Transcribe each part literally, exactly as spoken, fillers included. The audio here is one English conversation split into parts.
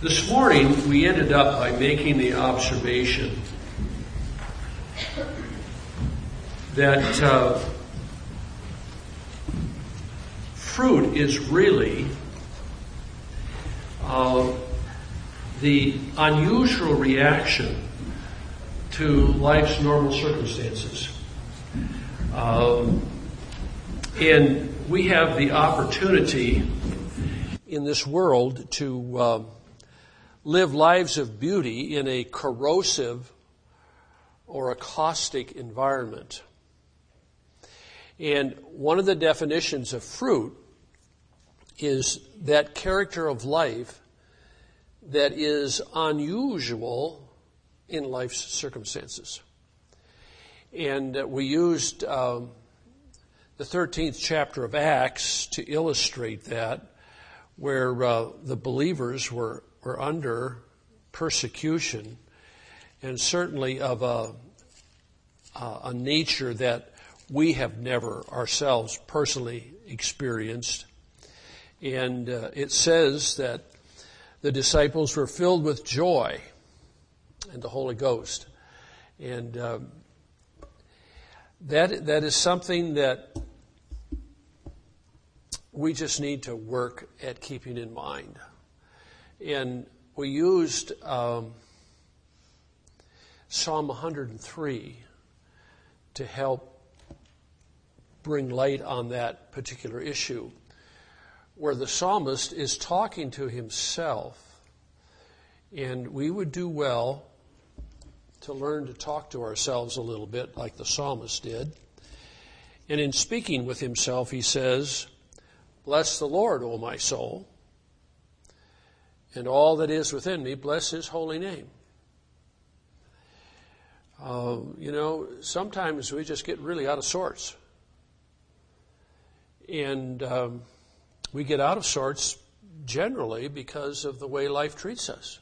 This morning, we ended up by making the observation that uh, fruit is really uh, the unusual reaction to life's normal circumstances. Um, and we have the opportunity in this world to uh, live lives of beauty in a corrosive or a caustic environment. And one of the definitions of fruit is that character of life that is unusual in life's circumstances. And uh, we used um, the thirteenth chapter of Acts to illustrate that, where uh, the believers were, were under persecution, and certainly of a, uh, a nature that we have never ourselves personally experienced. And uh, it says that the disciples were filled with joy and the Holy Ghost. And uh, that that is something that we just need to work at keeping in mind. And we used um, Psalm one hundred three to help bring light on that particular issue, where the psalmist is talking to himself, and we would do well to learn to talk to ourselves a little bit like the psalmist did. And in speaking with himself, he says, "Bless the Lord, O my soul, and all that is within me, bless his holy name." Uh, you know, sometimes we just get really out of sorts. And um, we get out of sorts generally because of the way life treats us.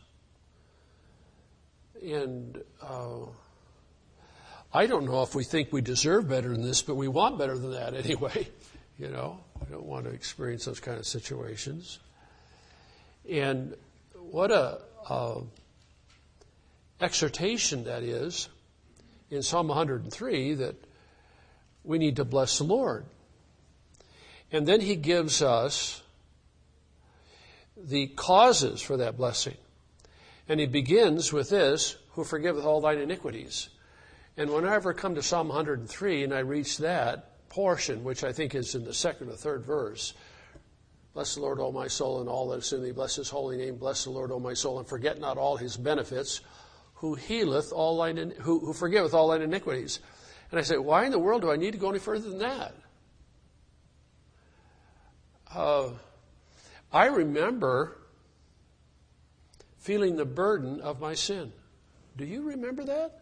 And uh, I don't know if we think we deserve better than this, but we want better than that anyway. You know, we don't want to experience those kind of situations. And what a uh, exhortation that is in Psalm one hundred three, that we need to bless the Lord. And then he gives us the causes for that blessing. And he begins with this, "Who forgiveth all thine iniquities." And whenever I come to Psalm one hundred three and I reach that portion, which I think is in the second or third verse, "Bless the Lord, O my soul, and all that is in thee. Bless his holy name. Bless the Lord, O my soul, and forget not all his benefits, who healeth all thine, who, who forgiveth all thine iniquities." And I say, why in the world do I need to go any further than that? Uh, I remember feeling the burden of my sin. Do you remember that?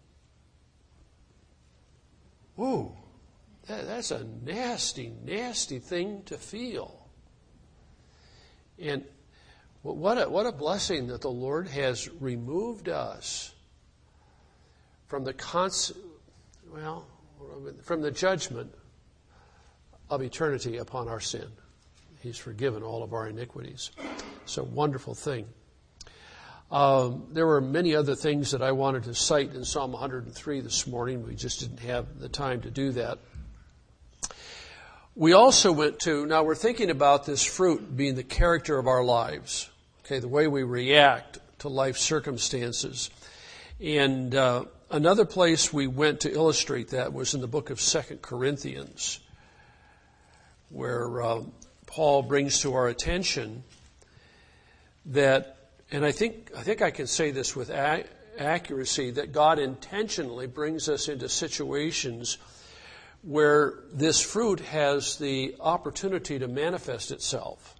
Ooh, that, that's a nasty, nasty thing to feel. And what a, what a blessing that the Lord has removed us from the cons- well, from the judgment of eternity upon our sin. He's forgiven all of our iniquities. It's a wonderful thing. Um, there were many other things that I wanted to cite in Psalm one hundred three this morning. We just didn't have the time to do that. We also went to, now we're thinking about this fruit being the character of our lives, okay, the way we react to life circumstances. And uh, another place we went to illustrate that was in the book of Second Corinthians, where uh, Paul brings to our attention that, and I think I think I can say this with a- accuracy, that God intentionally brings us into situations where this fruit has the opportunity to manifest itself.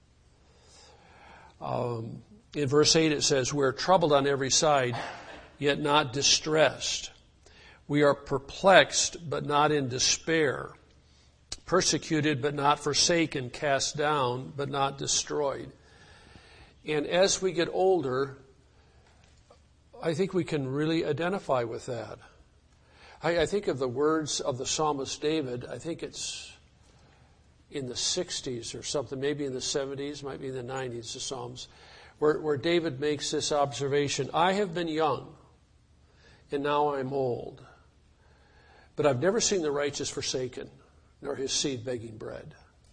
Um, in verse eight it says, "We're troubled on every side, yet not distressed. We are perplexed, but not in despair. Persecuted, but not forsaken. Cast down, but not destroyed." And as we get older, I think we can really identify with that. I, I think of the words of the psalmist David. I think it's in the sixties or something, maybe in the seventies, might be in the nineties, the Psalms, where, where David makes this observation, I have been young, and now I'm old, but I've never seen the righteous forsaken, nor his seed begging bread.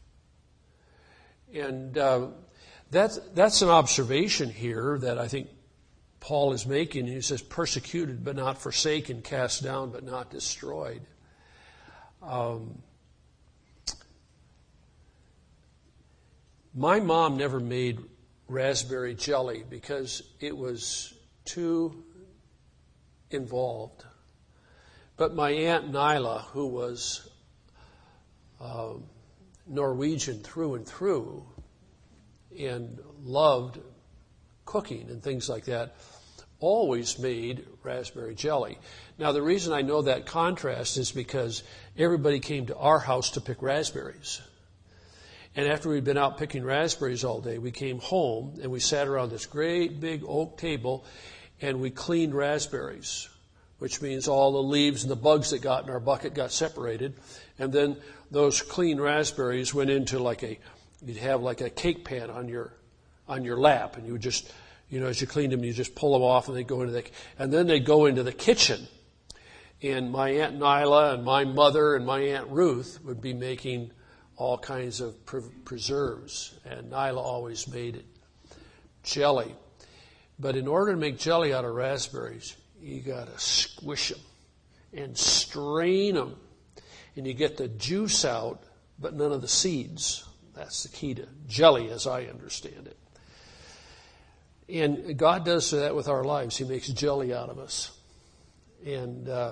And uh, that's, that's an observation here that I think Paul is making. He says, persecuted but not forsaken, cast down but not destroyed. Um, my mom never made raspberry jelly because it was too involved. But my Aunt Nyla, who was um, Norwegian through and through and loved cooking and things like that, always made raspberry jelly. Now, the reason I know that contrast is because everybody came to our house to pick raspberries. And after we'd been out picking raspberries all day, we came home and we sat around this great big oak table and we cleaned raspberries, which means all the leaves and the bugs that got in our bucket got separated. And then those clean raspberries went into like a, you'd have like a cake pan on your, on your lap, and you would just, you know, as you cleaned them, you just pull them off and they go into the, and then they go into the kitchen. And my Aunt Nyla and my mother and my Aunt Ruth would be making all kinds of pre- preserves. And Nyla always made it jelly. But in order to make jelly out of raspberries, you got to squish them and strain them. And you get the juice out, but none of the seeds. That's the key to jelly as I understand it. And God does that with our lives. He makes jelly out of us. And uh,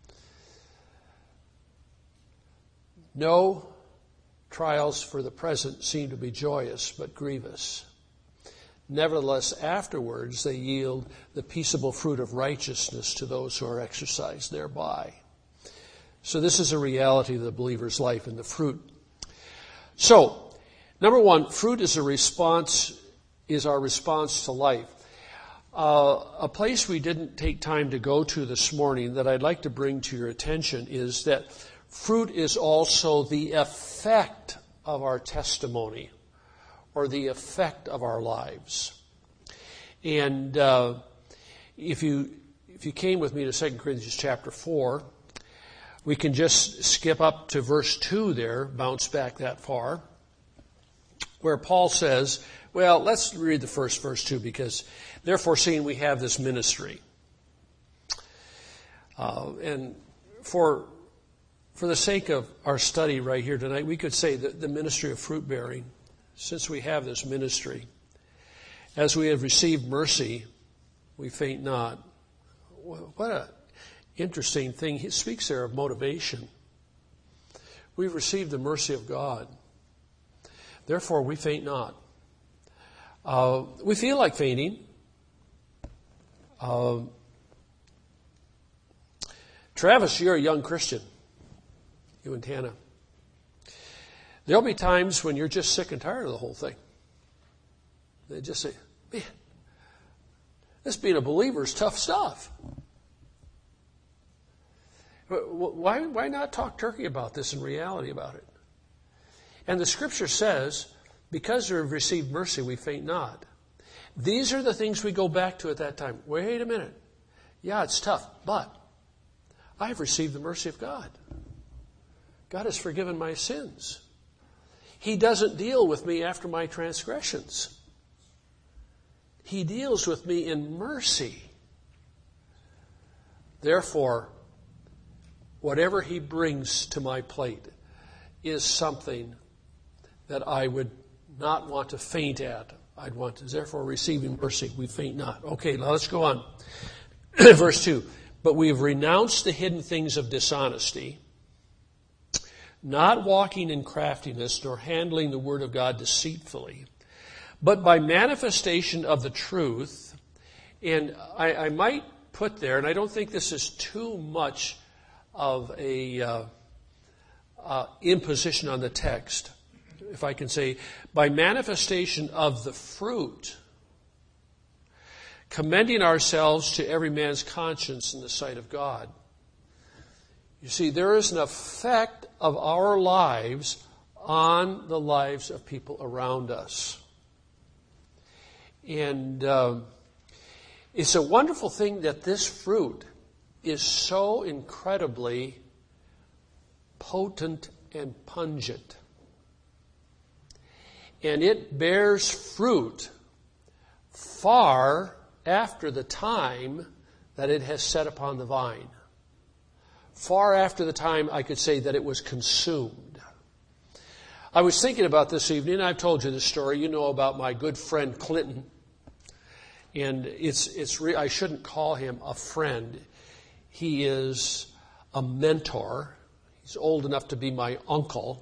no trials for the present seem to be joyous, but grievous. Nevertheless, afterwards they yield the peaceable fruit of righteousness to those who are exercised thereby. So this is a reality of the believer's life and the fruit. So, number one, fruit is a response, is our response to life. Uh, a place we didn't take time to go to this morning that I'd like to bring to your attention is that fruit is also the effect of our testimony, or the effect of our lives. And uh, if you if you came with me to Second Corinthians chapter four, we can just skip up to verse two there, bounce back that far, where Paul says, well, let's read the first verse too, because therefore seeing we have this ministry. Uh, and for for the sake of our study right here tonight, we could say that the ministry of fruit bearing, since we have this ministry, as we have received mercy, we faint not. What a interesting thing. He speaks there of motivation. We've received the mercy of God. Therefore, we faint not. Uh, we feel like fainting. Uh, Travis, you're a young Christian. You and Tana. There'll be times when you're just sick and tired of the whole thing. They just say, man, this being a believer is tough stuff. Why, why not talk turkey about this and reality about it? And the scripture says, because we have received mercy, we faint not. These are the things we go back to at that time. Wait a minute. Yeah, it's tough, but I have received the mercy of God. God has forgiven my sins. He doesn't deal with me after my transgressions. He deals with me in mercy. Therefore, whatever He brings to my plate is something that I would not want to faint at. I'd want to, therefore, receiving mercy, we faint not. Okay, now let's go on. Verse two. But we have renounced the hidden things of dishonesty, not walking in craftiness, nor handling the word of God deceitfully, but by manifestation of the truth. And I, I might put there, and I don't think this is too much of a uh, uh, imposition on the text, if I can say, by manifestation of the fruit, commending ourselves to every man's conscience in the sight of God. You see, there is an effect of our lives on the lives of people around us. And um, it's a wonderful thing that this fruit is so incredibly potent and pungent. And it bears fruit far after the time that it has set upon the vine. Far after the time I could say that it was consumed. I was thinking about this evening, I've told you this story, you know about my good friend Clinton. And it's, it's re- I shouldn't call him a friend. He is a mentor. He's old enough to be my uncle.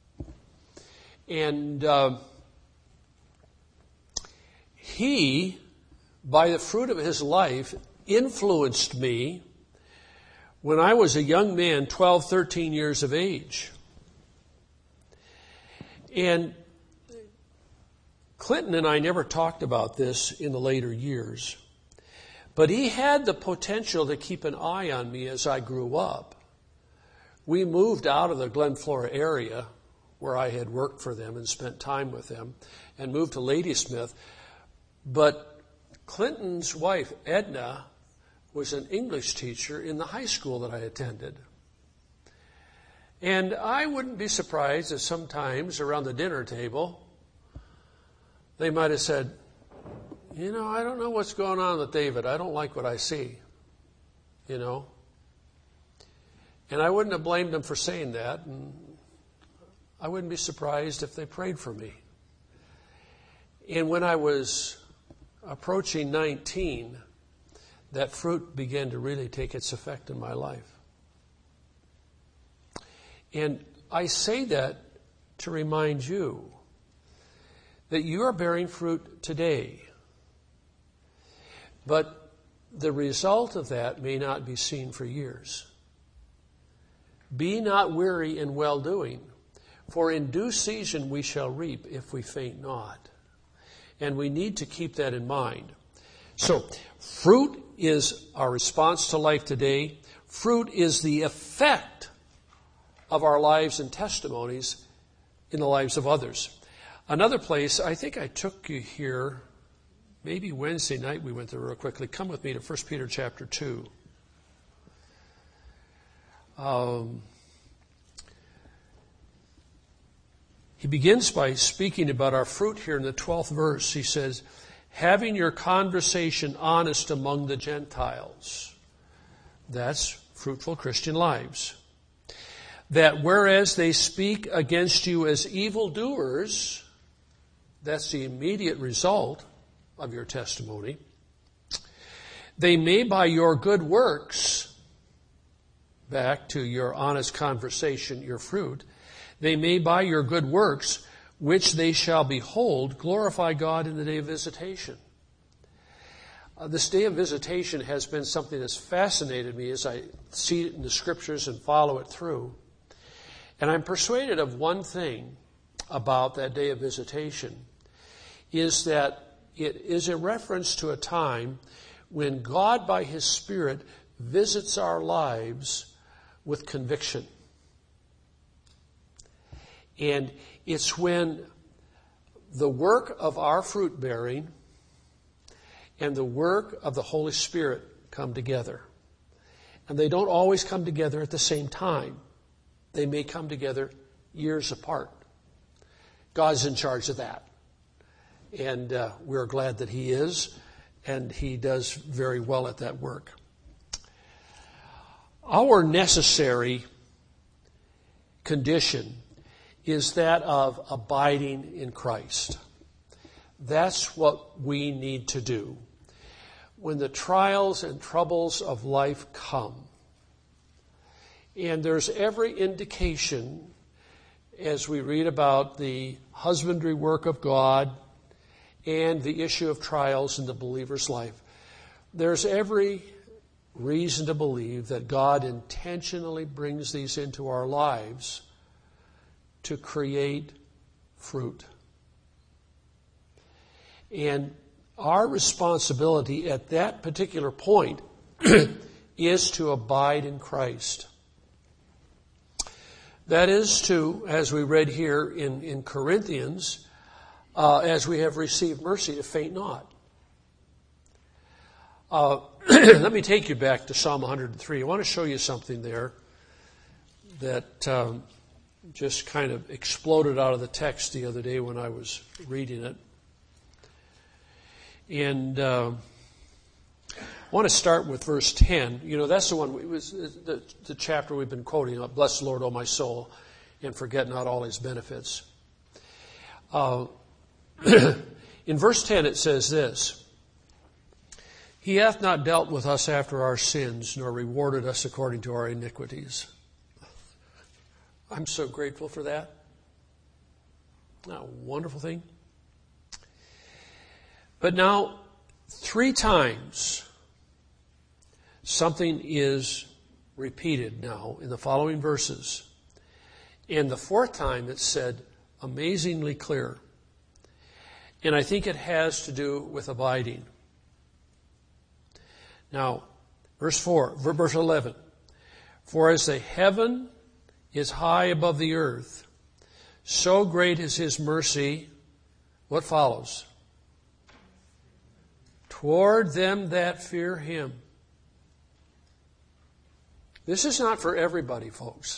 And uh, he, by the fruit of his life, influenced me when I was a young man, twelve, thirteen years of age. And Clinton and I never talked about this in the later years, but he had the potential to keep an eye on me as I grew up. We moved out of the Glen Flora area where I had worked for them and spent time with them and moved to Ladysmith. But Clinton's wife, Edna, was an English teacher in the high school that I attended. And I wouldn't be surprised if sometimes around the dinner table, they might have said, you know, I don't know what's going on with David. I don't like what I see, you know. And I wouldn't have blamed them for saying that. And I wouldn't be surprised if they prayed for me. And when I was approaching nineteen, that fruit began to really take its effect in my life. And I say that to remind you that you are bearing fruit today. But the result of that may not be seen for years. Be not weary in well-doing, for in due season we shall reap if we faint not. And we need to keep that in mind. So, fruit is our response to life today. Fruit is the effect of our lives and testimonies in the lives of others. Another place, I think I took you here, maybe Wednesday night we went there real quickly. Come with me to First Peter chapter two. Um, he begins by speaking about our fruit here in the twelfth verse. He says, having your conversation honest among the Gentiles. That's fruitful Christian lives. That whereas they speak against you as evildoers, that's the immediate result of your testimony, they may by your good works, back to your honest conversation, your fruit, they may by your good works, which they shall behold, glorify God in the day of visitation. Uh, this day of visitation has been something that's fascinated me as I see it in the scriptures and follow it through. And I'm persuaded of one thing about that day of visitation, is that it is a reference to a time when God by His Spirit visits our lives with conviction. And it's when the work of our fruit bearing and the work of the Holy Spirit come together. And they don't always come together at the same time. They may come together years apart. God's in charge of that. And uh, we're glad that He is, and He does very well at that work. Our necessary condition is that of abiding in Christ. That's what we need to do. When the trials and troubles of life come, and there's every indication as we read about the husbandry work of God and the issue of trials in the believer's life, there's every reason to believe that God intentionally brings these into our lives to create fruit. And our responsibility at that particular point is to abide in Christ. That is to, as we read here in, in Corinthians, uh, as we have received mercy, to faint not. Uh, let me take you back to Psalm one hundred three. I want to show you something there that um, just kind of exploded out of the text the other day when I was reading it. And uh, I want to start with verse ten. You know, that's the one, it was the, the chapter we've been quoting, Bless the Lord, O my soul, and forget not all his benefits. Uh, in verse ten it says this, He hath not dealt with us after our sins, nor rewarded us according to our iniquities. I'm so grateful for that. Isn't that a wonderful thing? But now, three times, something is repeated now in the following verses. And the fourth time it's said amazingly clear. And I think it has to do with abiding. Now, verse four, verse eleven. For as the heaven is high above the earth, so great is his mercy. What follows? Toward them that fear him. This is not for everybody, folks.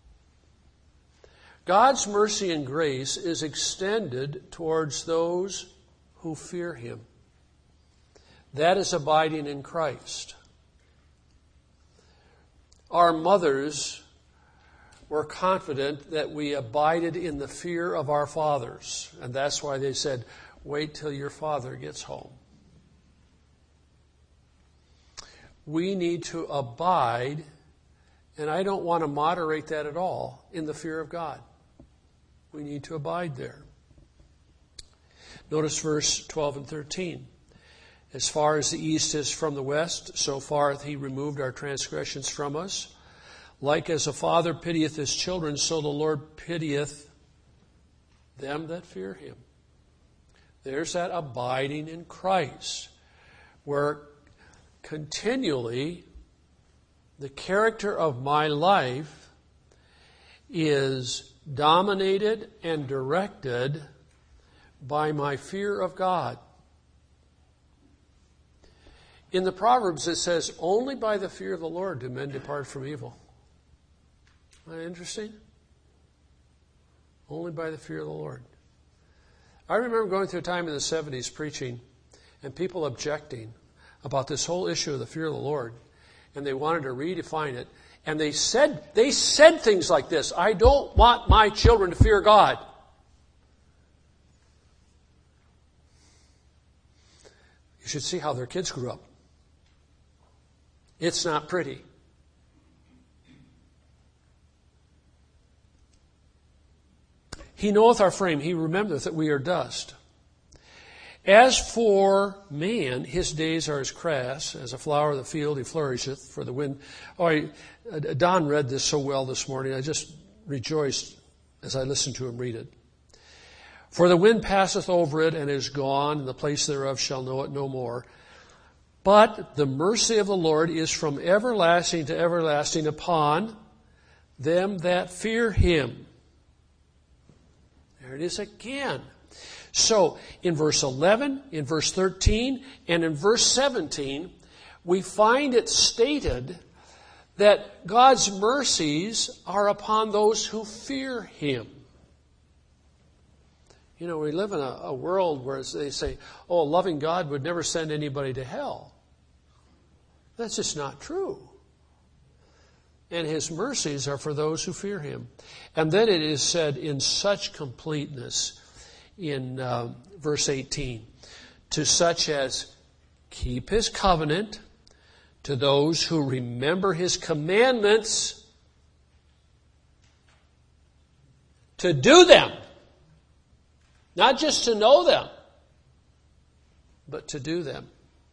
God's mercy and grace is extended towards those who fear him. That is abiding in Christ. Our mothers were confident that we abided in the fear of our fathers. And that's why they said, wait till your father gets home. We need to abide, and I don't want to moderate that at all, in the fear of God. We need to abide there. Notice verse twelve and thirteen. As far as the east is from the west, so far hath he removed our transgressions from us. Like as a father pitieth his children, so the Lord pitieth them that fear him. There's that abiding in Christ, where continually the character of my life is dominated and directed by my fear of God. In the Proverbs it says, only by the fear of the Lord do men depart from evil. Isn't that interesting? Only by the fear of the Lord. I remember going through a time in the seventies preaching and people objecting about this whole issue of the fear of the Lord. And they wanted to redefine it. And they said, they said things like this, I don't want my children to fear God. You should see how their kids grew up. It's not pretty. He knoweth our frame. He remembereth that we are dust. As for man, his days are as grass, as a flower of the field he flourisheth, for the wind. Oh, I, Don read this so well this morning. I just rejoiced as I listened to him read it. For the wind passeth over it and is gone, and the place thereof shall know it no more. But the mercy of the Lord is from everlasting to everlasting upon them that fear him. There it is again. So, in verse eleven, in verse thirteen, and in verse seventeen, we find it stated that God's mercies are upon those who fear him. You know, we live in a, a world where they say, oh, a loving God would never send anybody to hell. That's just not true. And his mercies are for those who fear him. And then it is said in such completeness in uh, verse eighteen, to such as keep his covenant, to those who remember his commandments, to do them. Not just to know them, but to do them.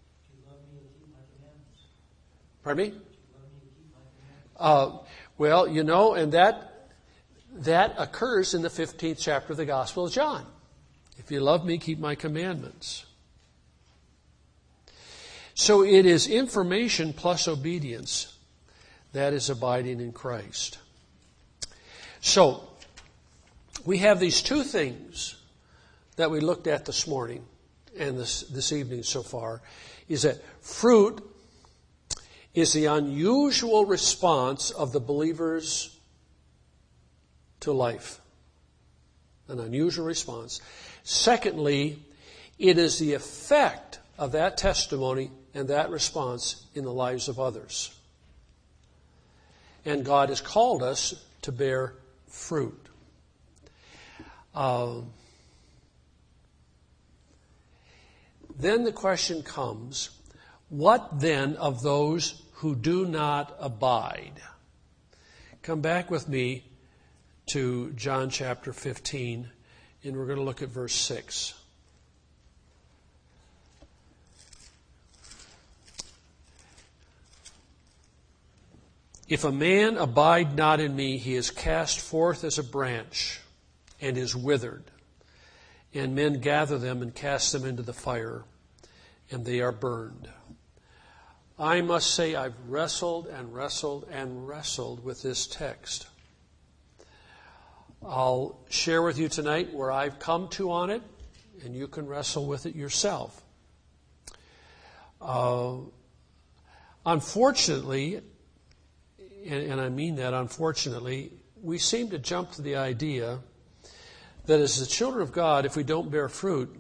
Pardon me? Uh, well, you know, and that that occurs in the fifteenth chapter of the Gospel of John. If you love me, keep my commandments. So it is information plus obedience. That is abiding in Christ. So, we have these two things that we looked at this morning. and this, this evening so far, is that fruit is the unusual response of the believers to life. An unusual response. Secondly, it is the effect of that testimony and that response in the lives of others. And God has called us to bear fruit. Um, then the question comes, what then of those who do not abide? Come back with me to John chapter fifteen, and we're going to look at verse six. If a man abide not in me, he is cast forth as a branch and is withered. And men gather them and cast them into the fire, and they are burned. I must say I've wrestled and wrestled and wrestled with this text. I'll share with you tonight where I've come to on it, and you can wrestle with it yourself. Uh, unfortunately, and, and I mean that unfortunately, we seem to jump to the idea that as the children of God, if we don't bear fruit,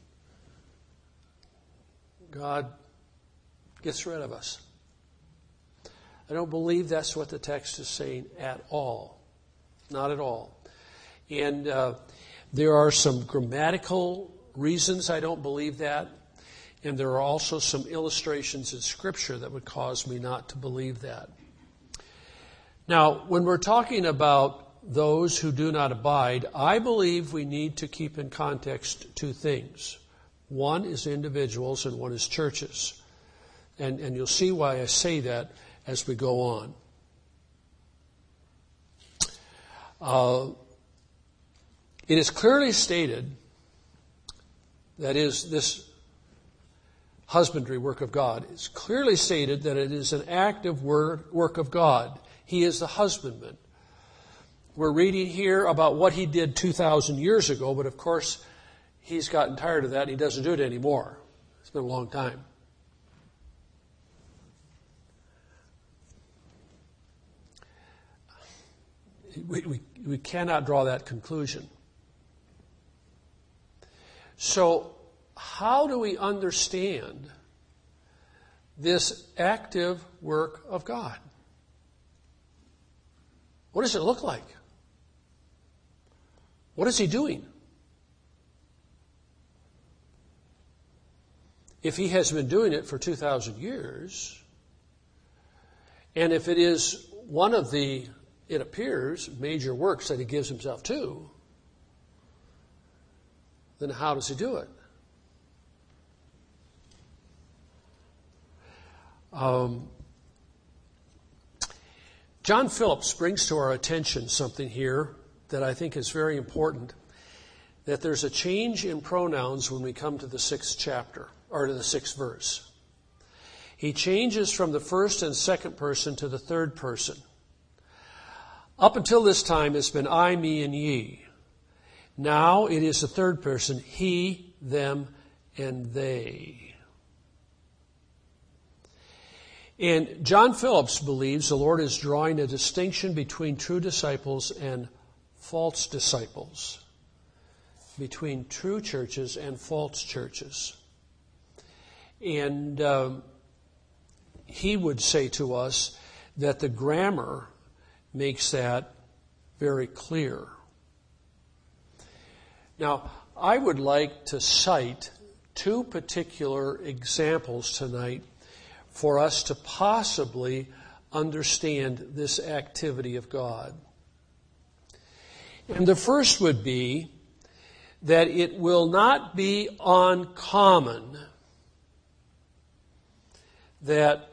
God gets rid of us. I don't believe that's what the text is saying at all. Not at all. And uh, there are some grammatical reasons I don't believe that. And there are also some illustrations in Scripture that would cause me not to believe that. Now, when we're talking about those who do not abide, I believe we need to keep in context two things. One is individuals and one is churches. And, and you'll see why I say that as we go on. Uh, it is clearly stated, that is, this husbandry work of God, it's clearly stated that it is an active work, work of God. He is the husbandman. We're reading here about what he did two thousand years ago, but of course, he's gotten tired of that and he doesn't do it anymore. It's been a long time. We, we, we cannot draw that conclusion. So, how do we understand this active work of God? What does it look like? What is he doing? If he has been doing it for two thousand years, and if it is one of the, it appears, major works that he gives himself to, then how does he do it? Um, John Phillips brings to our attention something here that I think is very important, that there's a change in pronouns when we come to the sixth chapter, or to the sixth verse. He changes from the first and second person to the third person. Up until this time, it's been I, me, and ye. Now it is the third person, he, them, and they. And John Phillips believes the Lord is drawing a distinction between true disciples and false disciples, between true churches and false churches. And um, he would say to us that the grammar makes that very clear. Now, I would like to cite two particular examples tonight for us to possibly understand this activity of God. And the first would be that it will not be uncommon that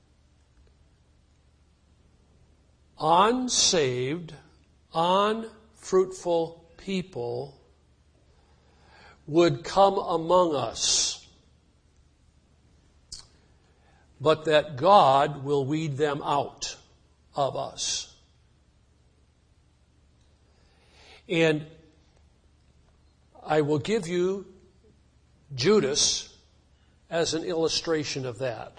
unsaved, unfruitful people would come among us, but that God will weed them out of us. And I will give you Judas as an illustration of that.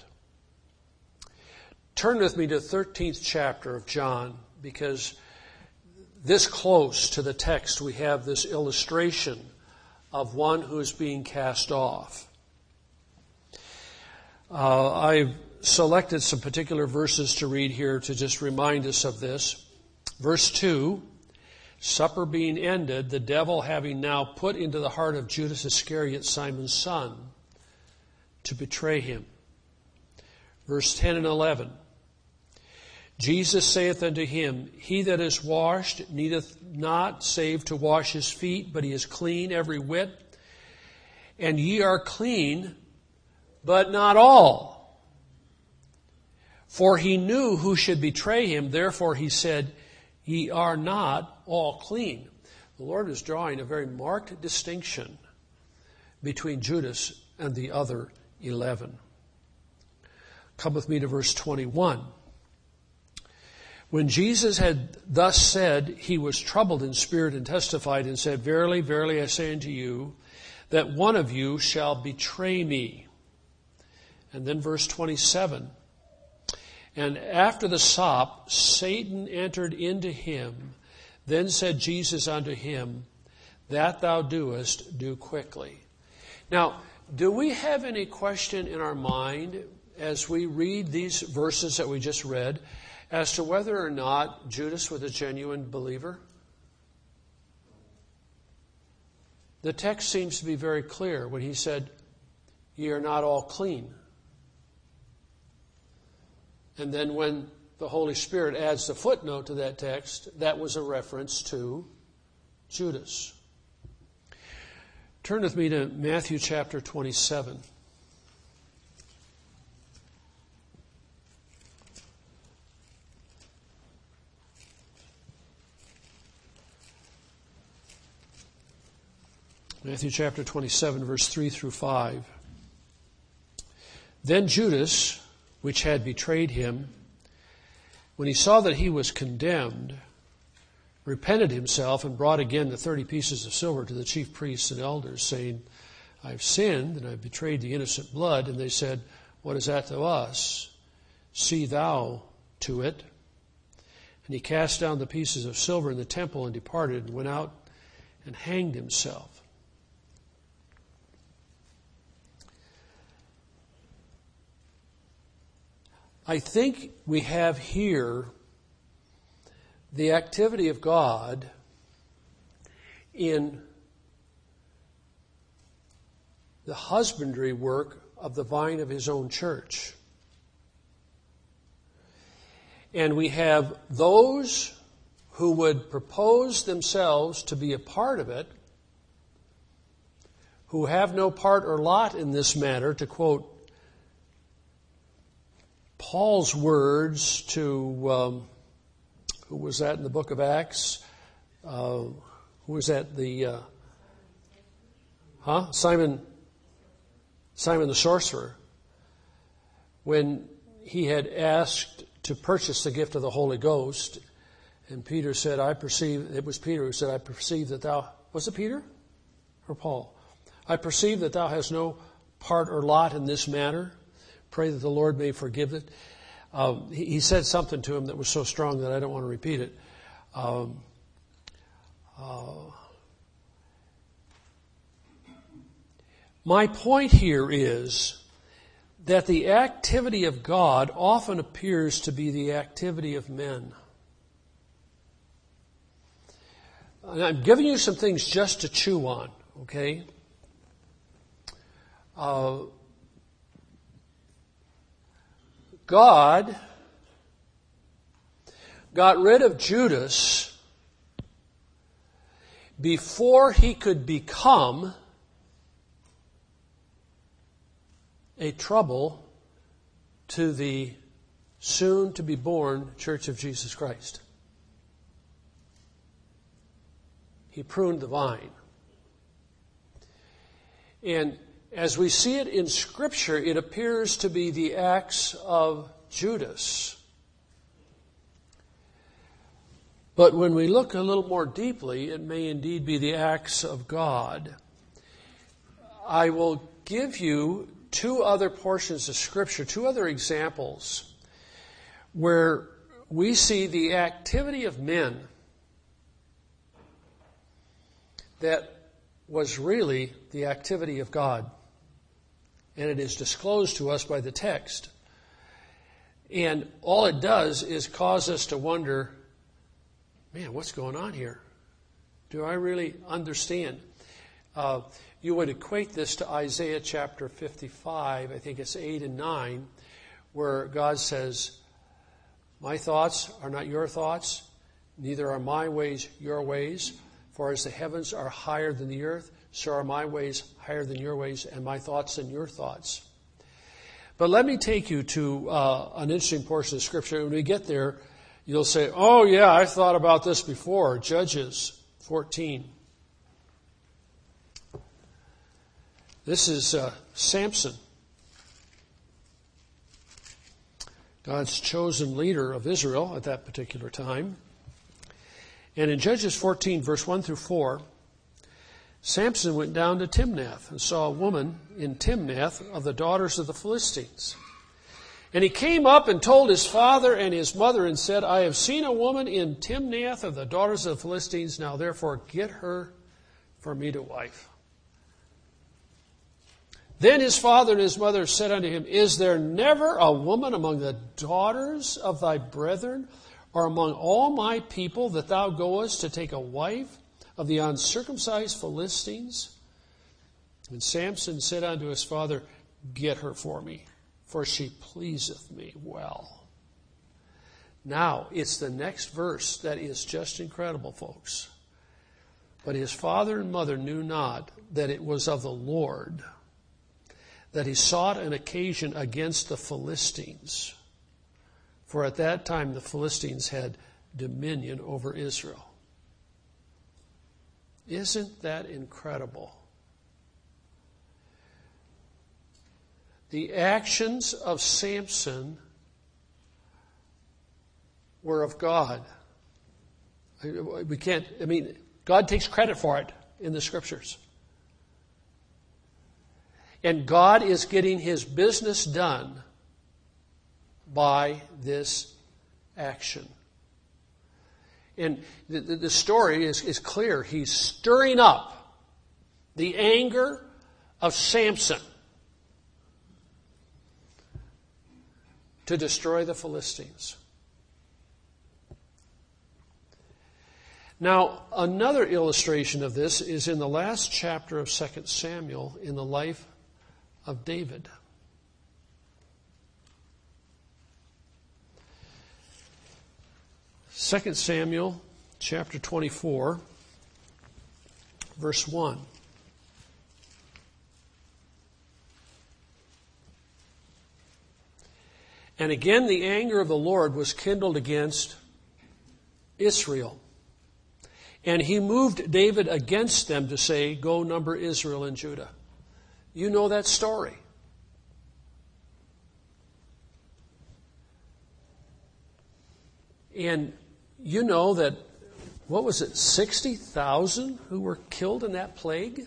Turn with me to the thirteenth chapter of John, because this close to the text we have this illustration of one who is being cast off. Uh, I've selected some particular verses to read here to just remind us of this. Verse two, supper being ended, the devil having now put into the heart of Judas Iscariot, Simon's son, to betray him. Verse ten and eleven, Jesus saith unto him, he that is washed needeth not save to wash his feet, but he is clean every whit. And ye are clean, but not all. For he knew who should betray him, therefore he said, ye are not all clean. The Lord is drawing a very marked distinction between Judas and the other eleven. Come with me to verse twenty-one. When Jesus had thus said, he was troubled in spirit and testified and said, verily, verily, I say unto you, that one of you shall betray me. And then verse twenty-seven. And after the sop, Satan entered into him. Then said Jesus unto him, that thou doest, do quickly. Now, do we have any question in our mind as we read these verses that we just read as to whether or not Judas was a genuine believer? The text seems to be very clear when he said, ye are not all clean. And then when the Holy Spirit adds the footnote to that text, that was a reference to Judas. Turn with me to Matthew chapter twenty-seven. Matthew chapter twenty-seven, verse three through five. Then Judas, which had betrayed him, when he saw that he was condemned, repented himself and brought again the thirty pieces of silver to the chief priests and elders, saying, I have sinned and I have betrayed the innocent blood. And they said, what is that to us? See thou to it. And he cast down the pieces of silver in the temple and departed and went out and hanged himself. I think we have here the activity of God in the husbandry work of the vine of his own church. And we have those who would propose themselves to be a part of it, who have no part or lot in this matter, to quote Paul's words to, um, who was that in the book of Acts? Uh, who was that? The, uh, huh? Simon, Simon the sorcerer. When he had asked to purchase the gift of the Holy Ghost, and Peter said, I perceive, it was Peter who said, I perceive that thou, was it Peter or Paul? I perceive that thou hast no part or lot in this matter. Pray that the Lord may forgive it. Um, he, he said something to him that was so strong that I don't want to repeat it. Um, uh, my point here is that the activity of God often appears to be the activity of men. And I'm giving you some things just to chew on, okay? Uh, God got rid of Judas before he could become a trouble to the soon-to-be-born Church of Jesus Christ. He pruned the vine. And as we see it in Scripture, it appears to be the acts of Judas. But when we look a little more deeply, it may indeed be the acts of God. I will give you two other portions of Scripture, two other examples where we see the activity of men that was really the activity of God. And it is disclosed to us by the text. And all it does is cause us to wonder, man, what's going on here? Do I really understand? Uh, you would equate this to Isaiah chapter fifty-five, I think it's eight and nine, where God says, my thoughts are not your thoughts, neither are my ways your ways. For as the heavens are higher than the earth, so are my ways higher than your ways, and my thoughts than your thoughts. But let me take you to uh, an interesting portion of Scripture. When we get there, you'll say, oh yeah, I thought about this before. Judges fourteen. This is uh, Samson, God's chosen leader of Israel at that particular time. And in Judges fourteen, verse one through four, Samson went down to Timnath and saw a woman in Timnath of the daughters of the Philistines. And he came up and told his father and his mother and said, I have seen a woman in Timnath of the daughters of the Philistines. Now therefore get her for me to wife. Then his father and his mother said unto him, Is there never a woman among the daughters of thy brethren, or among all my people, that thou goest to take a wife of the uncircumcised Philistines? And Samson said unto his father, Get her for me, for she pleaseth me well. Now, it's the next verse that is just incredible, folks. But his father and mother knew not that it was of the Lord, that he sought an occasion against the Philistines. For at that time the Philistines had dominion over Israel. Isn't that incredible? The actions of Samson were of God. We can't, I mean, God takes credit for it in the Scriptures. And God is getting his business done by this action. And the, the story is, is clear. He's stirring up the anger of Samson to destroy the Philistines. Now, another illustration of this is in the last chapter of Second Samuel in the life of David. Second Samuel chapter twenty-four, verse one. And again the anger of the Lord was kindled against Israel. And he moved David against them to say, Go number Israel and Judah. You know that story. And you know that, what was it, sixty thousand who were killed in that plague?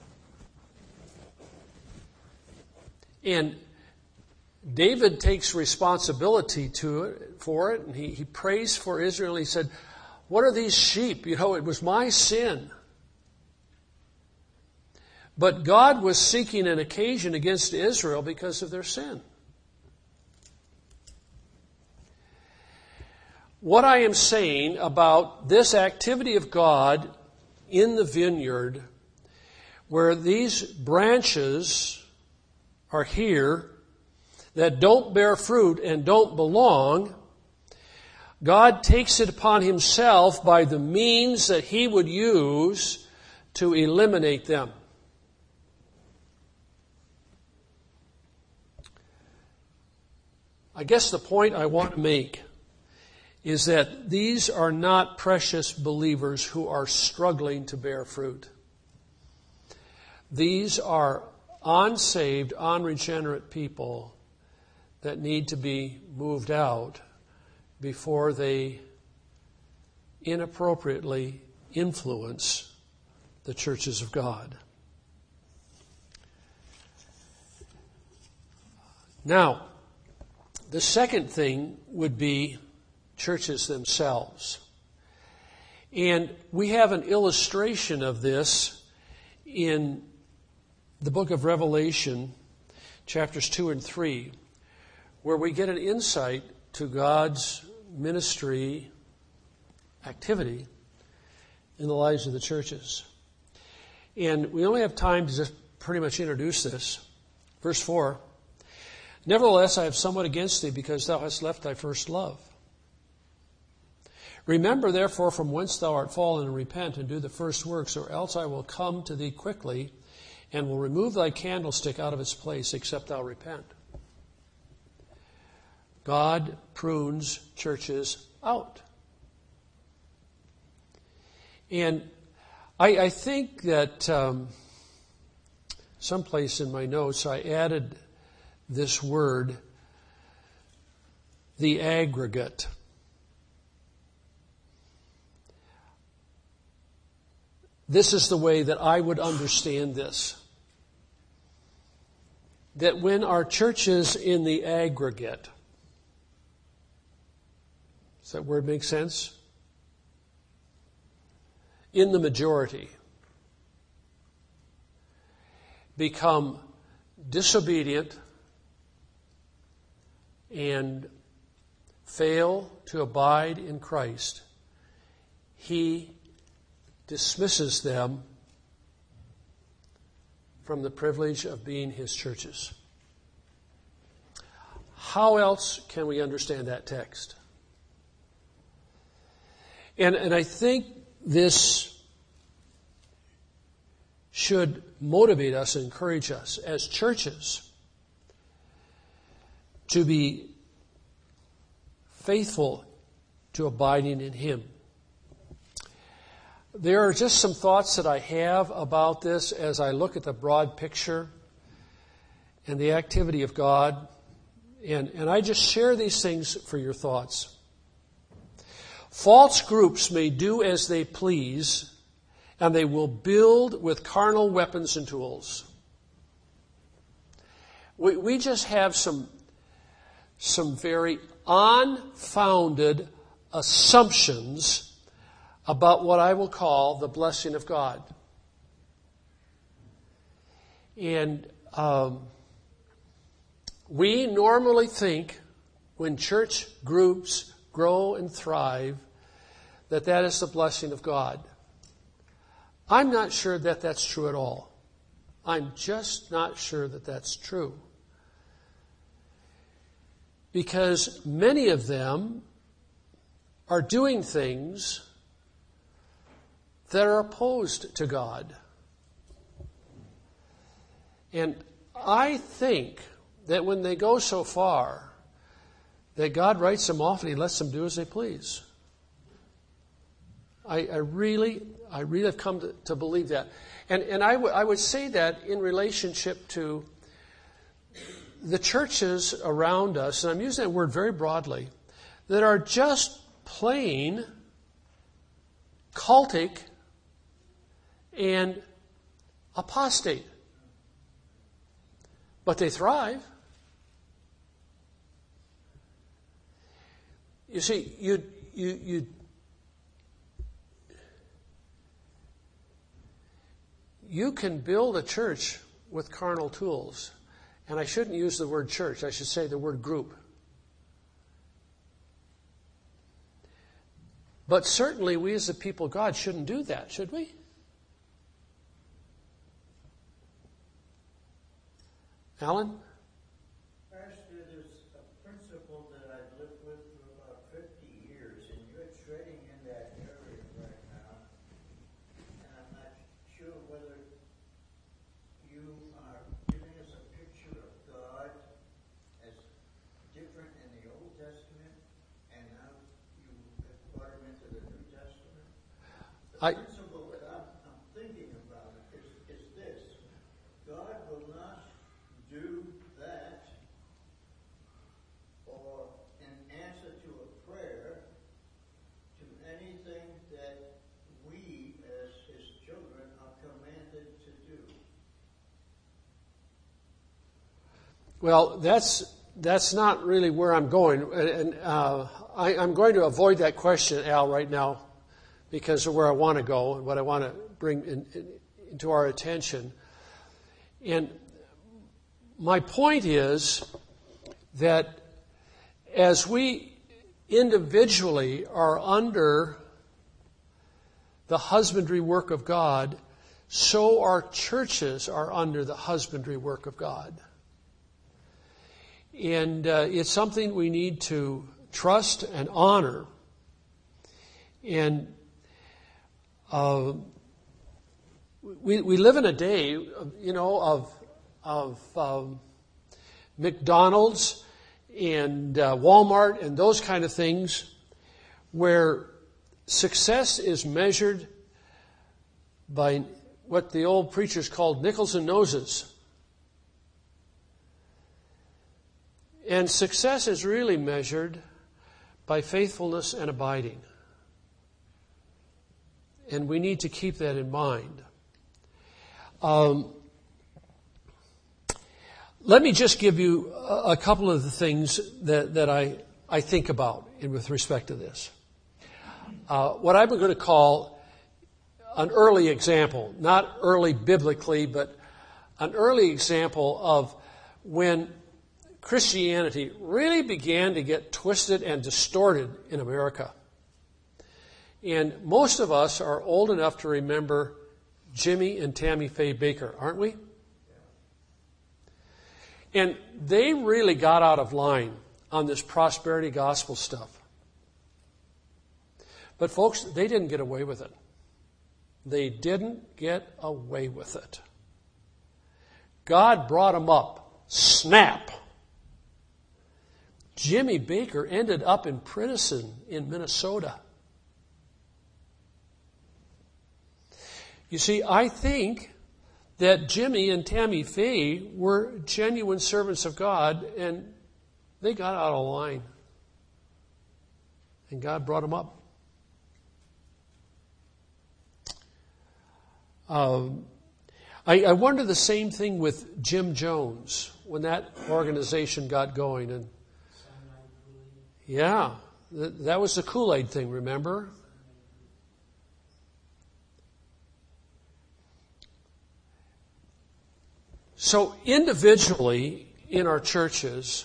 And David takes responsibility to it, for it, and he, he prays for Israel. He said, what are these sheep? You know, it was my sin. But God was seeking an occasion against Israel because of their sin. What I am saying about this activity of God in the vineyard, where these branches are here that don't bear fruit and don't belong, God takes it upon himself by the means that he would use to eliminate them. I guess the point I want to make is that these are not precious believers who are struggling to bear fruit. These are unsaved, unregenerate people that need to be moved out before they inappropriately influence the churches of God. Now, the second thing would be churches themselves. And we have an illustration of this in the book of Revelation, chapters two and three, where we get an insight to God's ministry activity in the lives of the churches. And we only have time to just pretty much introduce this. Verse four, nevertheless, I have somewhat against thee, because thou hast left thy first love. Remember, therefore, from whence thou art fallen, and repent, and do the first works, or else I will come to thee quickly, and will remove thy candlestick out of its place, except thou repent. God prunes churches out. And I, I think that um, someplace in my notes I added this word, the aggregate. This is the way that I would understand this. That when our churches in the aggregate, does that word make sense? In the majority, become disobedient and fail to abide in Christ, He dismisses them from the privilege of being His churches. How else can we understand that text? And, and I think this should motivate us and encourage us as churches to be faithful to abiding in Him. There are just some thoughts that I have about this as I look at the broad picture and the activity of God. And, and I just share these things for your thoughts. False groups may do as they please, and they will build with carnal weapons and tools. We, we just have some, some very unfounded assumptions about what I will call the blessing of God. And um, we normally think when church groups grow and thrive that that is the blessing of God. I'm not sure that that's true at all. I'm just not sure that that's true. Because many of them are doing things that are opposed to God. And I think that when they go so far, that God writes them off and He lets them do as they please. I, I really, I really have come to, to believe that. And, and I, w- I would say that in relationship to the churches around us, and I'm using that word very broadly, that are just plain cultic and apostate. But they thrive. You see, you you you you can build a church with carnal tools. And I shouldn't use the word church, I should say the word group. But certainly we as the people of God shouldn't do that, should we? Alan? Pastor, there's a principle that I've lived with for about fifty years, and you're treading in that area right now. And I'm not sure whether you are giving us a picture of God as different in the Old Testament, and now you have brought him into the New Testament. The I, principle that I'm, I'm thinking about is, is this. God will not do that, or in answer to a prayer, to anything that we as His children are commanded to do. Well, that's that's not really where I'm going, and uh, I, I'm going to avoid that question, Al, right now, because of where I want to go and what I want to bring in, in, into our attention. And my point is that as we individually are under the husbandry work of God, so our churches are under the husbandry work of God. And uh, it's something we need to trust and honor. And uh, we we live in a day, you know, of of um, McDonald's and uh, Walmart and those kind of things, where success is measured by what the old preachers called nickels and noses. And success is really measured by faithfulness and abiding. And we need to keep that in mind. Um, let me just give you a, a couple of the things that, that I, I think about in, with respect to this. Uh, what I'm going to call an early example, not early biblically, but an early example of when Christianity really began to get twisted and distorted in America. And most of us are old enough to remember Jimmy and Tammy Faye Bakker, aren't we? And they really got out of line on this prosperity gospel stuff. But folks, they didn't get away with it. They didn't get away with it. God brought them up. Snap. Jimmy Bakker ended up in prison in Minnesota. You see, I think that Jimmy and Tammy Faye were genuine servants of God, and they got out of line. And God brought them up. Um, I, I wonder the same thing with Jim Jones when that organization got going. And yeah, th- that was the Kool-Aid thing, remember? So individually in our churches,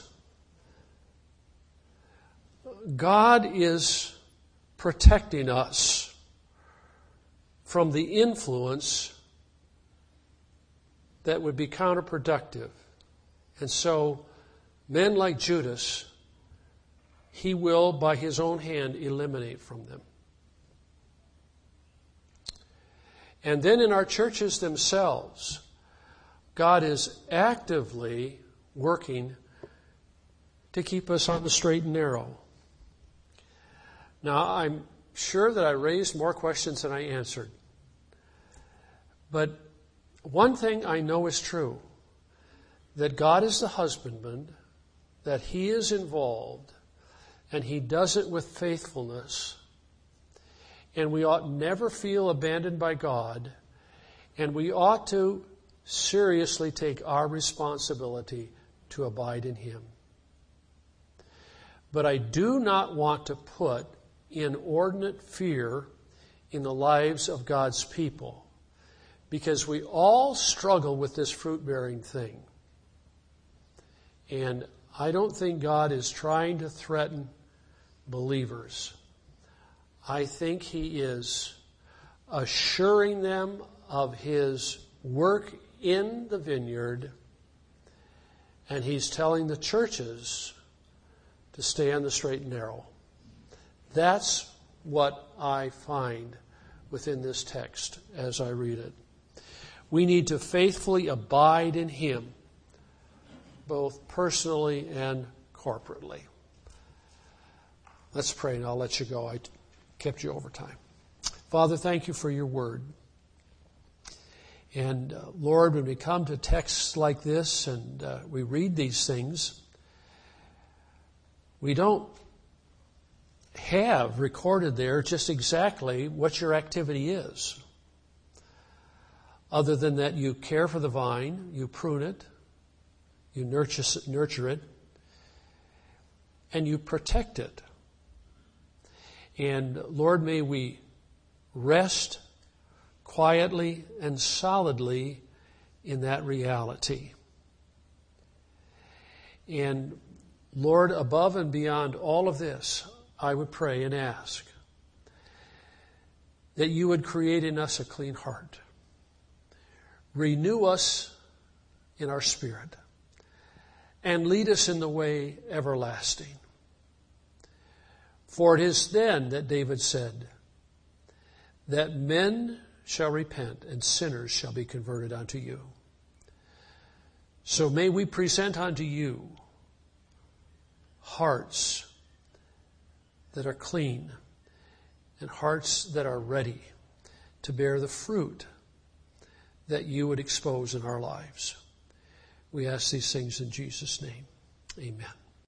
God is protecting us from the influence that would be counterproductive. And so men like Judas, he will by his own hand eliminate from them. And then in our churches themselves, God is actively working to keep us on the straight and narrow. Now, I'm sure that I raised more questions than I answered. But one thing I know is true, that God is the husbandman, that He is involved, and He does it with faithfulness. And we ought never feel abandoned by God, and we ought to seriously take our responsibility to abide in Him. But I do not want to put inordinate fear in the lives of God's people, because we all struggle with this fruit-bearing thing. And I don't think God is trying to threaten believers. I think He is assuring them of His work in the vineyard, and He's telling the churches to stay on the straight and narrow. That's what I find within this text as I read it. We need to faithfully abide in Him, both personally and corporately. Let's pray, and I'll let you go. I kept you over time. Father, thank you for your word. And uh, Lord, when we come to texts like this and uh, we read these things, we don't have recorded there just exactly what your activity is. Other than that you care for the vine, you prune it, You nurture, nurture it, and you protect it. And Lord, may we rest quietly and solidly in that reality. And Lord, above and beyond all of this, I would pray and ask that you would create in us a clean heart. Renew us in our spirit and lead us in the way everlasting. For it is then that David said that men shall repent and sinners shall be converted unto you. So may we present unto you hearts that are clean and hearts that are ready to bear the fruit that you would expose in our lives. We ask these things in Jesus' name. Amen.